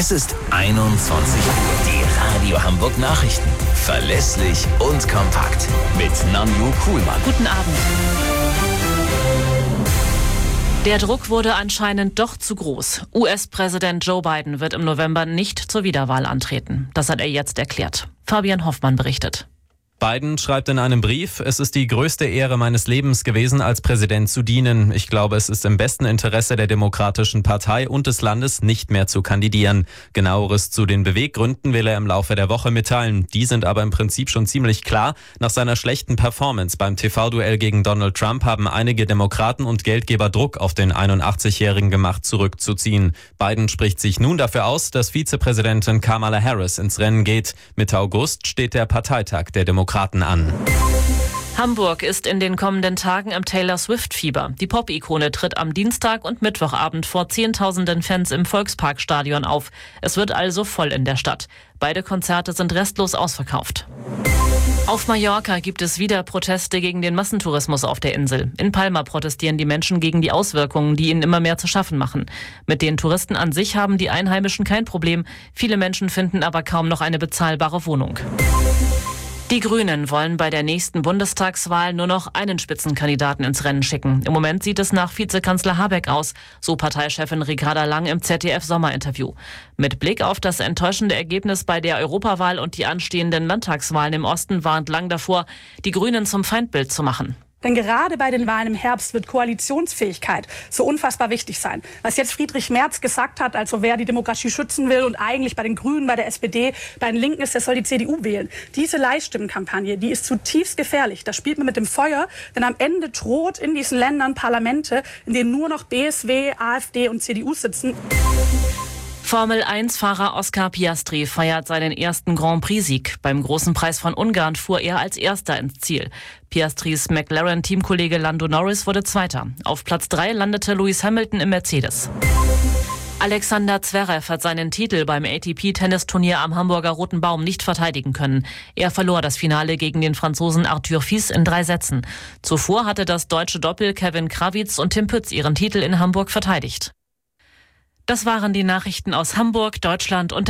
Es ist 21 Uhr. Die Radio Hamburg Nachrichten. Verlässlich und kompakt. Mit Nanju Kuhlmann. Guten Abend. Der Druck wurde anscheinend doch zu groß. US-Präsident Joe Biden wird im November nicht zur Wiederwahl antreten. Das hat er jetzt erklärt. Fabian Hoffmann berichtet. Biden schreibt in einem Brief: Es ist die größte Ehre meines Lebens gewesen, als Präsident zu dienen. Ich glaube, es ist im besten Interesse der Demokratischen Partei und des Landes, nicht mehr zu kandidieren. Genaueres zu den Beweggründen will er im Laufe der Woche mitteilen. Die sind aber im Prinzip schon ziemlich klar. Nach seiner schlechten Performance beim TV-Duell gegen Donald Trump haben einige Demokraten und Geldgeber Druck auf den 81-Jährigen gemacht, zurückzuziehen. Biden spricht sich nun dafür aus, dass Vizepräsidentin Kamala Harris ins Rennen geht. Mitte August steht der Parteitag der Demokraten an. Hamburg ist in den kommenden Tagen im Taylor Swift-Fieber. Die Pop-Ikone tritt am Dienstag und Mittwochabend vor Zehntausenden Fans im Volksparkstadion auf. Es wird also voll in der Stadt. Beide Konzerte sind restlos ausverkauft. Auf Mallorca gibt es wieder Proteste gegen den Massentourismus auf der Insel. In Palma protestieren die Menschen gegen die Auswirkungen, die ihnen immer mehr zu schaffen machen. Mit den Touristen an sich haben die Einheimischen kein Problem. Viele Menschen finden aber kaum noch eine bezahlbare Wohnung. Die Grünen wollen bei der nächsten Bundestagswahl nur noch einen Spitzenkandidaten ins Rennen schicken. Im Moment sieht es nach Vizekanzler Habeck aus, so Parteichefin Ricarda Lang im ZDF-Sommerinterview. Mit Blick auf das enttäuschende Ergebnis bei der Europawahl und die anstehenden Landtagswahlen im Osten warnt Lang davor, die Grünen zum Feindbild zu machen. Denn gerade bei den Wahlen im Herbst wird Koalitionsfähigkeit so unfassbar wichtig sein. Was jetzt Friedrich Merz gesagt hat, also wer die Demokratie schützen will und eigentlich bei den Grünen, bei der SPD, bei den Linken ist, der soll die CDU wählen. Diese Leihstimmenkampagne, die ist zutiefst gefährlich. Da spielt man mit dem Feuer, denn am Ende droht in diesen Ländern Parlamente, in denen nur noch BSW, AfD und CDU sitzen. Formel-1-Fahrer Oscar Piastri feiert seinen ersten Grand Prix-Sieg. Beim Großen Preis von Ungarn fuhr er als Erster ins Ziel. Piastris McLaren-Teamkollege Lando Norris wurde Zweiter. Auf Platz 3 landete Lewis Hamilton im Mercedes. Alexander Zverev hat seinen Titel beim ATP-Tennisturnier am Hamburger Roten Baum nicht verteidigen können. Er verlor das Finale gegen den Franzosen Arthur Fils in 3 Sätzen. Zuvor hatte das deutsche Doppel Kevin Krawitz und Tim Pütz ihren Titel in Hamburg verteidigt. Das waren die Nachrichten aus Hamburg, Deutschland und der